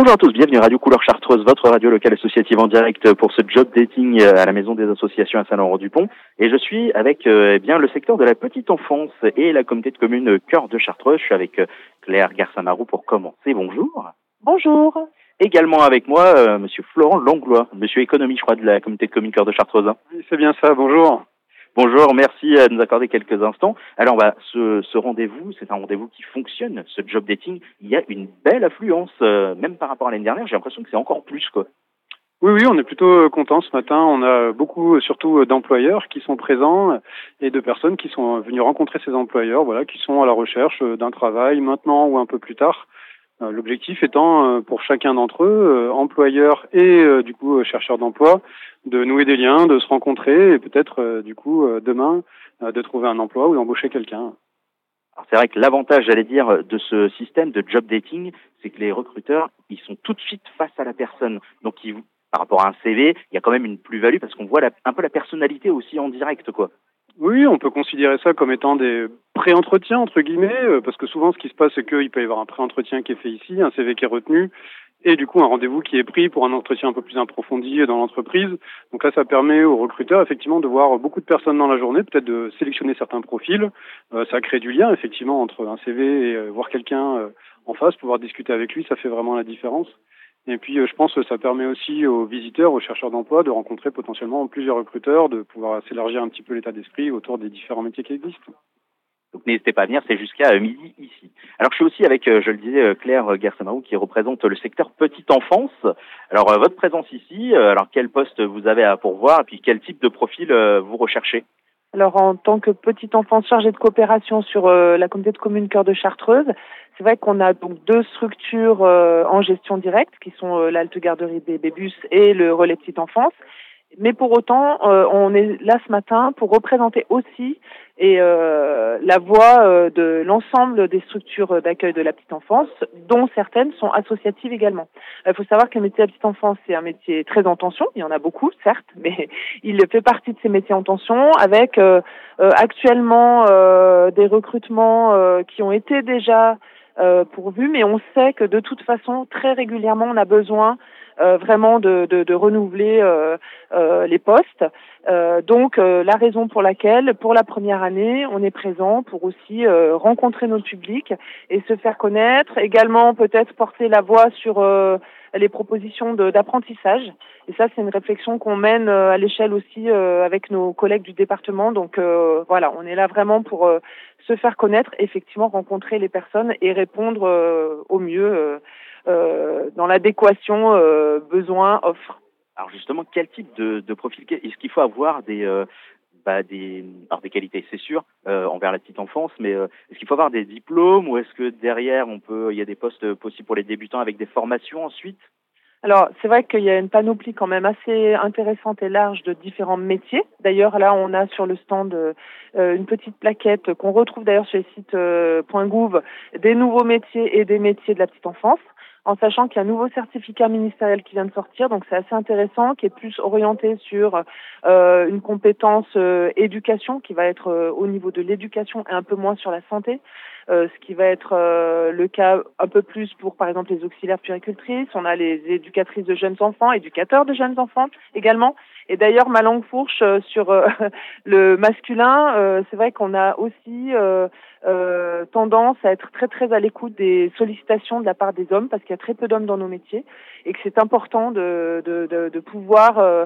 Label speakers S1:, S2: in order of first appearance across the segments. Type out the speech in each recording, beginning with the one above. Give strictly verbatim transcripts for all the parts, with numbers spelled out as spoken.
S1: Bonjour à tous, bienvenue à Radio Couleur Chartreuse, votre radio locale associative en direct pour ce job dating à la Maison des Associations à Saint-Laurent-du-Pont. Et je suis avec euh, eh bien le secteur de la petite enfance et la communauté de communes Cœur de Chartreuse. Je suis avec euh, Claire Garçamarou pour commencer. Bonjour.
S2: Bonjour.
S1: Également avec moi, euh, Monsieur Florent Langlois, Monsieur Économie, je crois, de la communauté de communes Cœur de Chartreuse.
S3: Oui, c'est bien ça, bonjour.
S1: Bonjour, merci de nous accorder quelques instants. Alors, bah, ce, ce rendez-vous, c'est un rendez-vous qui fonctionne, ce job dating. Il y a une belle affluence, euh, même par rapport à l'année dernière, j'ai l'impression que c'est encore plus, quoi.
S3: Oui, oui, on est plutôt content ce matin. On a beaucoup, surtout, d'employeurs qui sont présents et de personnes qui sont venues rencontrer ces employeurs, voilà, qui sont à la recherche d'un travail maintenant ou un peu plus tard. L'objectif étant, pour chacun d'entre eux, employeurs et du coup chercheurs d'emploi, de nouer des liens, de se rencontrer et peut-être du coup demain de trouver un emploi ou d'embaucher quelqu'un.
S1: Alors c'est vrai que l'avantage, j'allais dire, de ce système de job dating, c'est que les recruteurs, ils sont tout de suite face à la personne. Donc ils, par rapport à un C V, il y a quand même une plus-value parce qu'on voit la, un peu la personnalité aussi en direct, quoi.
S3: Oui, on peut considérer ça comme étant des pré-entretiens, entre guillemets, parce que souvent, ce qui se passe, c'est qu'il peut y avoir un pré-entretien qui est fait ici, un C V qui est retenu, et du coup, un rendez-vous qui est pris pour un entretien un peu plus approfondi dans l'entreprise. Donc là, ça permet aux recruteurs, effectivement, de voir beaucoup de personnes dans la journée, peut-être de sélectionner certains profils. Euh, ça crée du lien, effectivement, entre un C V et euh, voir quelqu'un euh, en face, pouvoir discuter avec lui, ça fait vraiment la différence. Et puis, je pense que ça permet aussi aux visiteurs, aux chercheurs d'emploi, de rencontrer potentiellement plusieurs recruteurs, de pouvoir s'élargir un petit peu l'état d'esprit autour des différents métiers qui existent.
S1: Donc n'hésitez pas à venir, c'est jusqu'à midi ici. Alors je suis aussi avec, je le disais, Claire Garçamarou qui représente le secteur petite enfance. Alors votre présence ici, alors quel poste vous avez à pourvoir et puis quel type de profil vous recherchez ?
S2: Alors, en tant que petite enfance chargée de coopération sur euh, la communauté de communes Cœur de Chartreuse, c'est vrai qu'on a donc deux structures euh, en gestion directe, qui sont euh, l'Halte Garderie Bébé Bus et le Relais Petite Enfance. Mais pour autant, euh, on est là ce matin pour représenter aussi et euh, la voix euh, de l'ensemble des structures d'accueil de la petite enfance, dont certaines sont associatives également. Il faut savoir que le métier de la petite enfance, c'est un métier très en tension. Il y en a beaucoup, certes, mais il fait partie de ces métiers en tension, avec euh, euh, actuellement euh, des recrutements euh, qui ont été déjà euh, pourvus, mais on sait que de toute façon, très régulièrement, on a besoin Euh, vraiment de, de, de renouveler euh, euh, les postes. Euh, donc euh, la raison pour laquelle, pour la première année, on est présent pour aussi euh, rencontrer notre public et se faire connaître. Également peut-être porter la voix sur euh, les propositions de, d'apprentissage. Et ça, c'est une réflexion qu'on mène euh, à l'échelle aussi euh, avec nos collègues du département. Donc euh, voilà, on est là vraiment pour euh, se faire connaître, effectivement rencontrer les personnes et répondre euh, au mieux euh, Euh, dans l'adéquation euh, besoin-offre.
S1: Alors justement, quel type de, de profil est-ce qu'il faut avoir des, euh, bah des, alors des qualités, c'est sûr, euh, envers la petite enfance, mais euh, est-ce qu'il faut avoir des diplômes ou est-ce que derrière, on peut, il y a des postes possibles pour les débutants avec des formations ensuite ?
S2: Alors, c'est vrai qu'il y a une panoplie quand même assez intéressante et large de différents métiers. D'ailleurs, là, on a sur le stand euh, une petite plaquette qu'on retrouve d'ailleurs sur les sites euh, .gouv, des nouveaux métiers et des métiers de la petite enfance, en sachant qu'il y a un nouveau certificat ministériel qui vient de sortir, donc c'est assez intéressant, qui est plus orienté sur euh, une compétence euh, éducation, qui va être euh, au niveau de l'éducation et un peu moins sur la santé. Euh, ce qui va être euh, le cas un peu plus pour, par exemple, les auxiliaires puéricultrices. On a les éducatrices de jeunes enfants, éducateurs de jeunes enfants également. Et d'ailleurs, ma langue fourche euh, sur euh, le masculin, euh, c'est vrai qu'on a aussi euh, euh, tendance à être très très à l'écoute des sollicitations de la part des hommes, parce qu'il y a très peu d'hommes dans nos métiers, et que c'est important de, de, de, de pouvoir euh,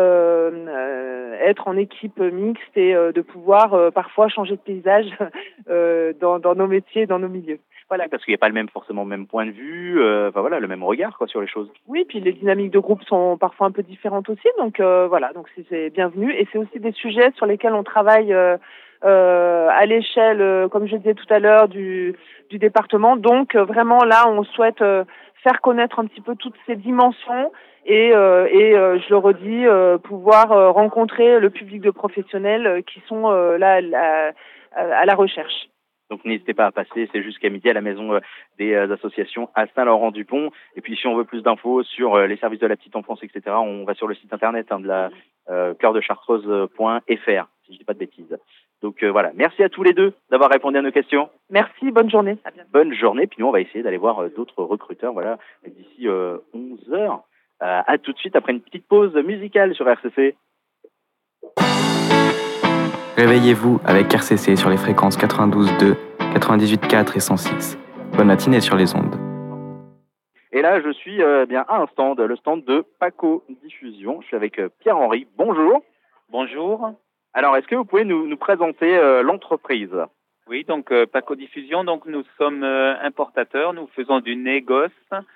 S2: euh, être en équipe mixte et euh, de pouvoir euh, parfois changer de paysage euh, dans, dans nos métiers, dans nos milieux.
S1: Voilà, parce qu'il n'y a pas le même forcément le même point de vue, euh, enfin voilà, le même regard quoi sur les choses.
S2: Oui, puis les dynamiques de groupe sont parfois un peu différentes aussi, donc euh, voilà, donc c'est, c'est bienvenu et c'est aussi des sujets sur lesquels on travaille euh, euh, à l'échelle, euh, comme je disais tout à l'heure, du, du département. Donc euh, vraiment là, on souhaite euh, faire connaître un petit peu toutes ces dimensions et, euh, et euh, je le redis, euh, pouvoir euh, rencontrer le public de professionnels qui sont euh, là à, à, à la recherche.
S1: Donc n'hésitez pas à passer, c'est jusqu'à midi à la maison euh, des euh, associations à Saint-Laurent-du-Pont. Et puis si on veut plus d'infos sur euh, les services de la petite enfance, et cetera, on va sur le site internet hein, de la euh, cœur de chartreuse point f r, si je dis pas de bêtises. Donc euh, voilà, merci à tous les deux d'avoir répondu à nos questions.
S2: Merci, bonne journée. À bientôt.
S1: Bonne journée, puis nous on va essayer d'aller voir euh, d'autres recruteurs voilà, d'ici euh, onze heures. Euh, à tout de suite après une petite pause musicale sur R C C.
S4: Réveillez-vous avec R C C sur les fréquences quatre-vingt-douze deux, quatre-vingt-dix-huit quatre et cent six. Bonne matinée sur les ondes.
S1: Et là, je suis euh, bien à un stand, le stand de Paco Diffusion. Je suis avec euh, Pierre-Henri. Bonjour.
S5: Bonjour.
S1: Alors, est-ce que vous pouvez nous, nous présenter euh, l'entreprise ?
S5: Oui, donc euh, Paco Diffusion, donc nous sommes euh, importateurs, nous faisons du négoce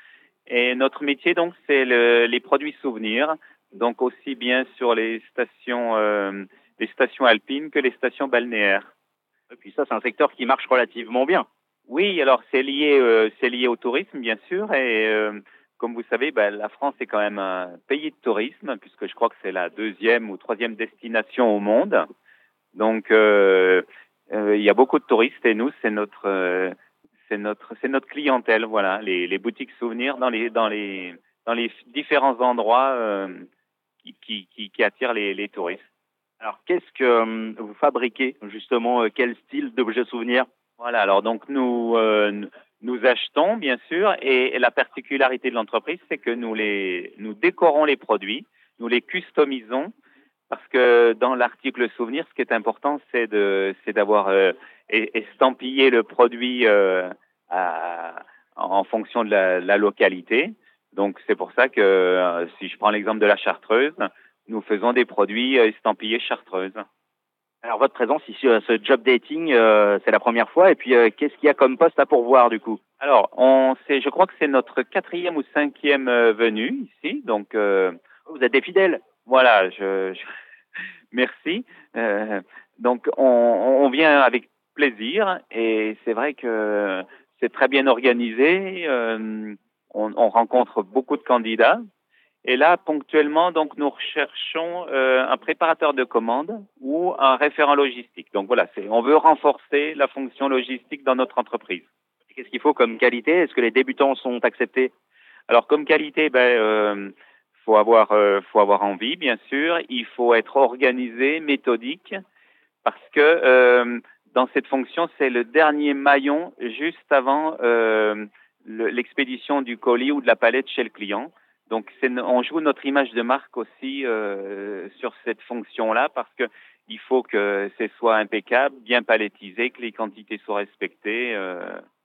S5: et notre métier donc c'est le, les produits souvenirs, donc aussi bien sur les stations euh, les stations alpines que les stations balnéaires.
S1: Et puis ça, c'est un secteur qui marche relativement bien.
S5: Oui, alors c'est lié euh, c'est lié au tourisme bien sûr et euh, comme vous savez, ben, la France est quand même un pays de tourisme puisque je crois que c'est la deuxième ou troisième destination au monde. Donc euh, euh, il y a beaucoup de touristes et nous c'est notre euh, c'est notre c'est notre clientèle, voilà, les, les boutiques souvenirs dans les dans les dans les différents endroits euh, qui, qui, qui qui attirent les, les touristes.
S1: Alors qu'est-ce que euh, vous fabriquez justement, euh, quel style d'objets souvenirs ?
S5: Voilà, alors donc nous euh, nous achetons bien sûr et, et la particularité de l'entreprise c'est que nous les nous décorons les produits, nous les customisons parce que dans l'article souvenir ce qui est important c'est de c'est d'avoir euh, estampillé le produit euh, à, en fonction de la, la localité. Donc c'est pour ça que euh, si je prends l'exemple de la Chartreuse, nous faisons des produits estampillés Chartreuse.
S1: Alors votre présence ici à ce job dating, euh, c'est la première fois. Et puis euh, qu'est-ce qu'il y a comme poste à pourvoir du coup ?
S5: Alors on c'est je crois que c'est notre quatrième ou cinquième euh, venue ici. Donc euh,
S1: vous êtes des fidèles.
S5: Voilà, je, je... merci. Euh, donc on, on vient avec plaisir et c'est vrai que c'est très bien organisé. Euh, on, on rencontre beaucoup de candidats. Et là, ponctuellement, donc nous recherchons euh, un préparateur de commandes ou un référent logistique. Donc voilà, c'est, on veut renforcer la fonction logistique dans notre entreprise.
S1: Qu'est-ce qu'il faut comme qualité ? Est-ce que les débutants sont acceptés ?
S5: Alors comme qualité, ben euh, faut avoir euh, faut avoir envie, bien sûr. Il faut être organisé, méthodique, parce que euh, dans cette fonction, c'est le dernier maillon juste avant euh, le, l'expédition du colis ou de la palette chez le client. Donc, c'est, on joue notre image de marque aussi euh, sur cette fonction-là parce que il faut que ce soit impeccable, bien palettisé, que les quantités soient respectées. Euh,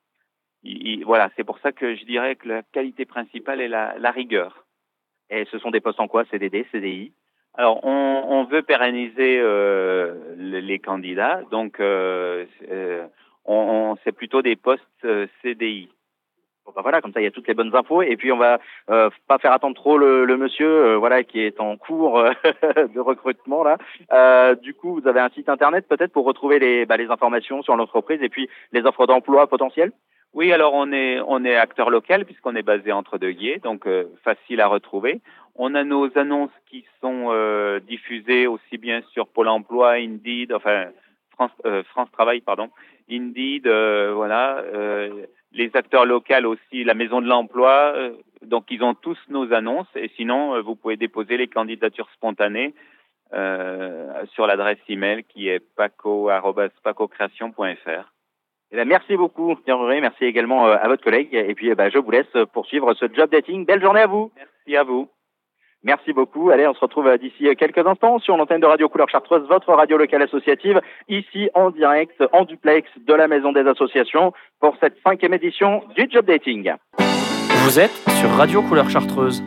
S5: il, il, voilà, c'est pour ça que je dirais que la qualité principale est la, la rigueur.
S1: Et ce sont des postes en quoi ? C D D, C D I ?
S5: Alors, on, on veut pérenniser euh, les, les candidats, donc euh, euh, on, on, c'est plutôt des postes euh, C D I.
S1: Bon ben voilà, comme ça il y a toutes les bonnes infos et puis on va euh, pas faire attendre trop le, le monsieur euh, voilà qui est en cours euh, de recrutement là. Euh, du coup, vous avez un site internet peut-être pour retrouver les bah, les informations sur l'entreprise et puis les offres d'emploi potentielles.
S5: Oui, alors on est on est acteur local puisqu'on est basé entre deux guiers, donc euh, facile à retrouver. On a nos annonces qui sont euh, diffusées aussi bien sur Pôle Emploi, Indeed, enfin France euh, France Travail pardon, Indeed, euh, voilà. Euh, les acteurs locaux aussi, la Maison de l'Emploi, euh, donc ils ont tous nos annonces et sinon euh, vous pouvez déposer les candidatures spontanées euh, sur l'adresse email qui est paco arobase pacocreation point f r.
S1: Eh bien, merci beaucoup Pierre-Henri, merci également euh, à votre collègue et puis eh ben, je vous laisse poursuivre ce job dating. Belle journée à vous.
S5: Merci à vous.
S1: Merci beaucoup. Allez, on se retrouve d'ici quelques instants sur l'antenne de Radio Couleur Chartreuse, votre radio locale associative, ici en direct, en duplex de la Maison des Associations pour cette cinquième édition du Job Dating.
S6: Vous êtes sur Radio Couleur Chartreuse.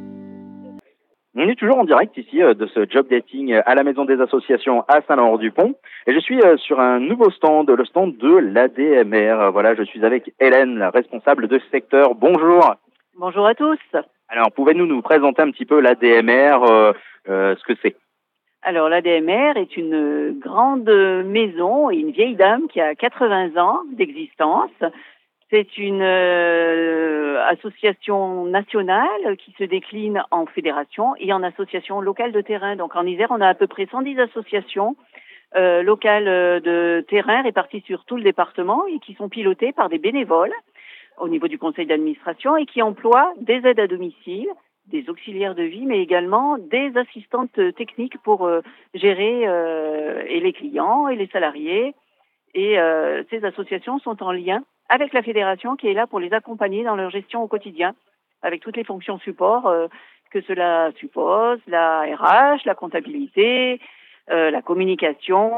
S1: On est toujours en direct ici de ce Job Dating à la Maison des Associations à Saint-Laurent-du-Pont et je suis sur un nouveau stand, le stand de l'A D M R. Voilà, je suis avec Hélène, la responsable de ce secteur. Bonjour.
S7: Bonjour à tous.
S1: Alors, pouvez-vous nous présenter un petit peu l'A D M R, euh, euh, ce que c'est ?
S7: Alors, l'A D M R est une grande maison et une vieille dame qui a quatre-vingts ans d'existence. C'est une euh, association nationale qui se décline en fédération et en association locale de terrain. Donc, en Isère, on a à peu près cent dix associations euh, locales de terrain réparties sur tout le département et qui sont pilotées par des bénévoles au niveau du conseil d'administration et qui emploient des aides à domicile, des auxiliaires de vie, mais également des assistantes techniques pour euh, gérer euh, et les clients et les salariés. Et euh, ces associations sont en lien avec la fédération qui est là pour les accompagner dans leur gestion au quotidien, avec toutes les fonctions support euh, que cela suppose, la R H, la comptabilité, euh, la communication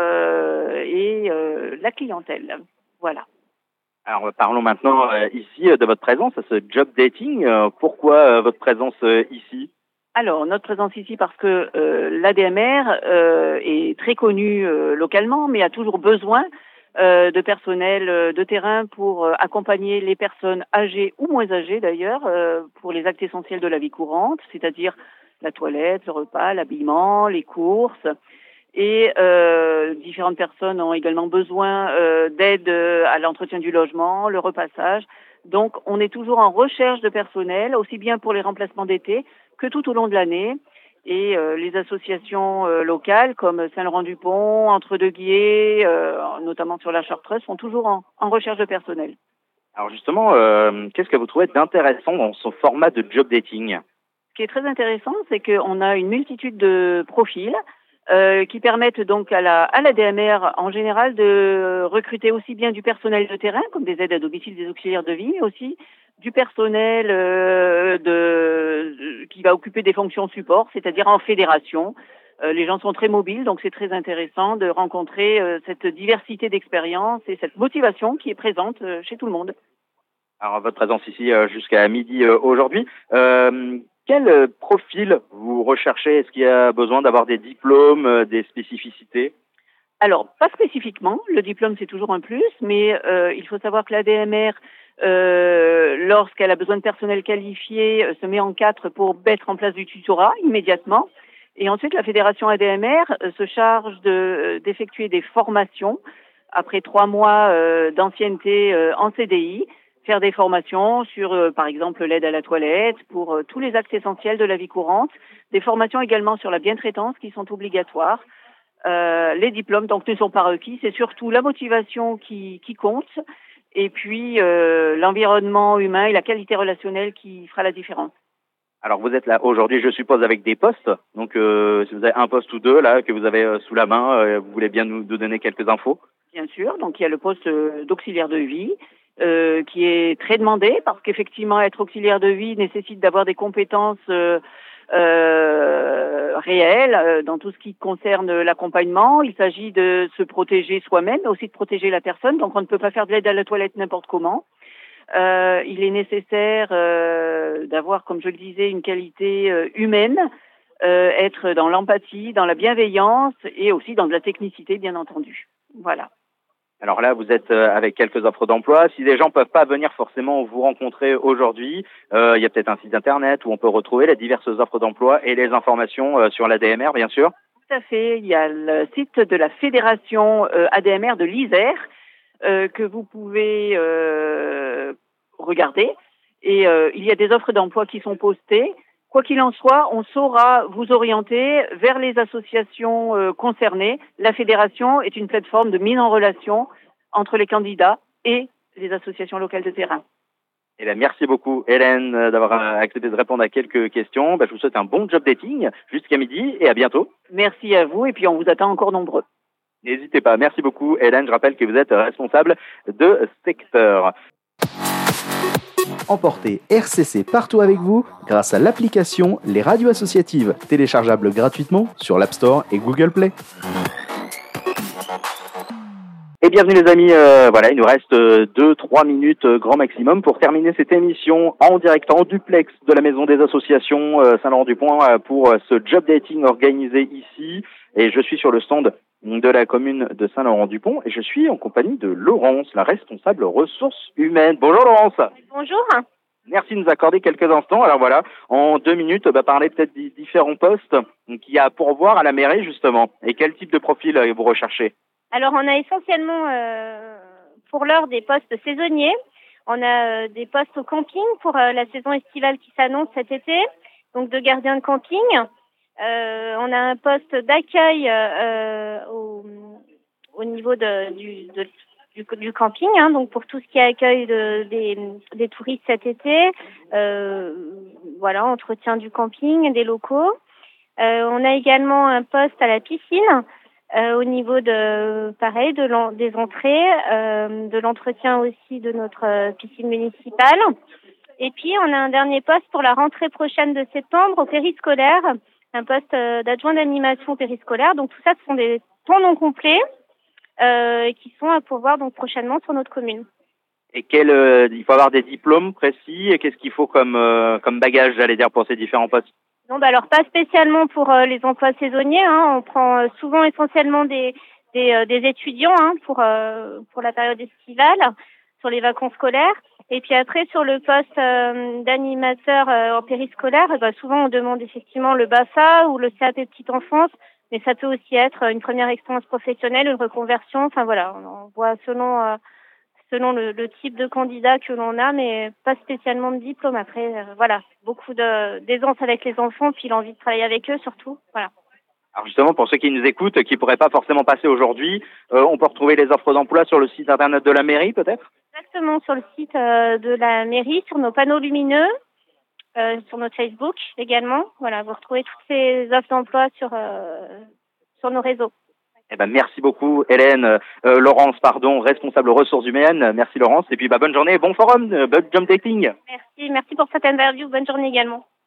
S7: euh, et euh, la clientèle. Voilà.
S1: Alors parlons maintenant euh, ici euh, de votre présence à ce job dating. Euh, pourquoi euh, votre présence euh, ici?
S7: Alors, notre présence ici parce que euh, l'A D M R euh, est très connue euh, localement, mais a toujours besoin euh, de personnel euh, de terrain pour euh, accompagner les personnes âgées ou moins âgées d'ailleurs, euh, pour les actes essentiels de la vie courante, c'est-à-dire la toilette, le repas, l'habillement, les courses. Et euh, différentes personnes ont également besoin euh, d'aide à l'entretien du logement, le repassage. Donc, on est toujours en recherche de personnel, aussi bien pour les remplacements d'été que tout au long de l'année. Et euh, les associations euh, locales comme Saint-Laurent-du-Pont, Entre-deux-Guiers, euh, notamment sur la Chartreuse, sont toujours en, en recherche de personnel.
S1: Alors justement, euh, qu'est-ce que vous trouvez d'intéressant dans ce format de job dating?
S7: Ce qui est très intéressant, c'est qu'on a une multitude de profils euh, qui permettent donc à la, à la D M R en général de recruter aussi bien du personnel de terrain, comme des aides à domicile, des auxiliaires de vie, mais aussi du personnel euh, de, de, qui va occuper des fonctions support, c'est-à-dire en fédération. Euh, les gens sont très mobiles, donc c'est très intéressant de rencontrer euh, cette diversité d'expériences et cette motivation qui est présente euh, chez tout le monde.
S1: Alors votre présence ici euh, jusqu'à midi euh, aujourd'hui, euh, quel euh, profil vous recherchez? Est-ce qu'il y a besoin d'avoir des diplômes, euh, des spécificités?
S7: Alors, pas spécifiquement. Le diplôme, c'est toujours un plus, mais euh, il faut savoir que la D M R, euh, lorsqu'elle a besoin de personnel qualifié, euh, se met en quatre pour mettre en place du tutorat immédiatement. Et ensuite, la Fédération A D M R euh, se charge de, euh, d'effectuer des formations après trois mois euh, d'ancienneté euh, en C D I, faire des formations sur, euh, par exemple, l'aide à la toilette, pour euh, tous les actes essentiels de la vie courante, des formations également sur la bientraitance qui sont obligatoires. Euh, les diplômes donc ne sont pas requis, c'est surtout la motivation qui, qui compte, et puis euh, l'environnement humain et la qualité relationnelle qui fera la différence.
S1: Alors vous êtes là aujourd'hui, je suppose, avec des postes. Donc euh, si vous avez un poste ou deux là que vous avez euh, sous la main, euh, vous voulez bien nous, nous donner quelques infos?
S7: Bien sûr, donc il y a le poste d'auxiliaire de vie euh, qui est très demandé parce qu'effectivement être auxiliaire de vie nécessite d'avoir des compétences euh, Euh, réel euh, dans tout ce qui concerne l'accompagnement. Il s'agit de se protéger soi-même, mais aussi de protéger la personne. Donc, on ne peut pas faire de l'aide à la toilette n'importe comment. Euh, il est nécessaire euh, d'avoir, comme je le disais, une qualité euh, humaine, euh, être dans l'empathie, dans la bienveillance et aussi dans de la technicité, bien entendu. Voilà.
S1: Alors là, vous êtes avec quelques offres d'emploi. Si les gens peuvent pas venir forcément vous rencontrer aujourd'hui, euh, il y a peut-être un site internet où on peut retrouver les diverses offres d'emploi et les informations euh, sur l'A D M R, bien sûr.
S7: Tout à fait. Il y a le site de la Fédération euh, A D M R de l'Isère euh, que vous pouvez euh, regarder. Et euh, il y a des offres d'emploi qui sont postées. Quoi qu'il en soit, on saura vous orienter vers les associations euh, concernées. La fédération est une plateforme de mise en relation entre les candidats et les associations locales de terrain.
S1: Eh bien, merci beaucoup, Hélène, d'avoir accepté de répondre à quelques questions. Ben, je vous souhaite un bon job dating jusqu'à midi et à bientôt.
S7: Merci à vous et puis on vous attend encore nombreux.
S1: N'hésitez pas. Merci beaucoup, Hélène. Je rappelle que vous êtes responsable de secteur.
S8: Emportez R C C partout avec vous grâce à l'application Les Radios Associatives, téléchargeable gratuitement sur l'App Store et Google Play.
S1: Et bienvenue les amis, euh, voilà, il nous reste deux trois minutes euh, grand maximum pour terminer cette émission en direct, en duplex de la Maison des Associations euh, Saint-Laurent-du-Pont euh, pour euh, ce job dating organisé ici. Et je suis sur le stand de la commune de Saint-Laurent-du-Pont et je suis en compagnie de Laurence, la responsable ressources humaines. Bonjour Laurence.
S9: Bonjour.
S1: Merci de nous accorder quelques instants. Alors voilà, en deux minutes, bah, parler peut-être des différents postes qu'il y a à pourvoir à la mairie justement. Et quel type de profil euh, vous recherchez?
S9: Alors, on a essentiellement, euh, pour l'heure, des postes saisonniers. On a euh, des postes au camping pour euh, la saison estivale qui s'annonce cet été, donc de gardiens de camping. Euh, on a un poste d'accueil euh, au, au niveau de, du, de, du, du camping, hein, donc pour tout ce qui est accueil de, des, des touristes cet été, euh, voilà, entretien du camping, des locaux. Euh, on a également un poste à la piscine, euh, au niveau de, pareil, de l'en, des entrées, euh, de l'entretien aussi de notre euh, piscine municipale. Et puis, on a un dernier poste pour la rentrée prochaine de septembre au périscolaire, un poste euh, d'adjoint d'animation périscolaire. Donc, tout ça, ce sont des temps non complets euh, qui sont à pourvoir donc prochainement sur notre commune.
S1: Et quel, euh, il faut avoir des diplômes précis et qu'est-ce qu'il faut comme, euh, comme bagage, j'allais dire, pour ces différents postes?
S9: Non, bah alors pas spécialement pour euh, les emplois saisonniers. Hein. On prend euh, souvent essentiellement des, des, euh, des étudiants hein, pour, euh, pour la période estivale, sur les vacances scolaires. Et puis après, sur le poste euh, d'animateur euh, en périscolaire, bah, souvent on demande effectivement le BAFA ou le C A P petite enfance, mais ça peut aussi être une première expérience professionnelle, une reconversion. Enfin voilà, on, on voit selon euh, selon le, le type de candidat que l'on a, mais pas spécialement de diplôme. Après, euh, voilà, beaucoup de d'aisance avec les enfants, puis l'envie de travailler avec eux surtout. Voilà.
S1: Alors justement, pour ceux qui nous écoutent, qui pourraient pas forcément passer aujourd'hui, euh, on peut retrouver les offres d'emploi sur le site internet de la mairie, peut-être?
S9: Exactement, sur le site euh, de la mairie, sur nos panneaux lumineux, euh, sur notre Facebook également. Voilà, vous retrouvez toutes ces offres d'emploi sur euh, sur nos réseaux.
S1: Eh ben, merci beaucoup, Hélène, euh, Laurence, pardon, responsable ressources humaines. Merci, Laurence. Et puis, bah, bonne journée, bon forum, euh, bon job dating.
S9: Merci, merci pour cette interview. Bonne journée également.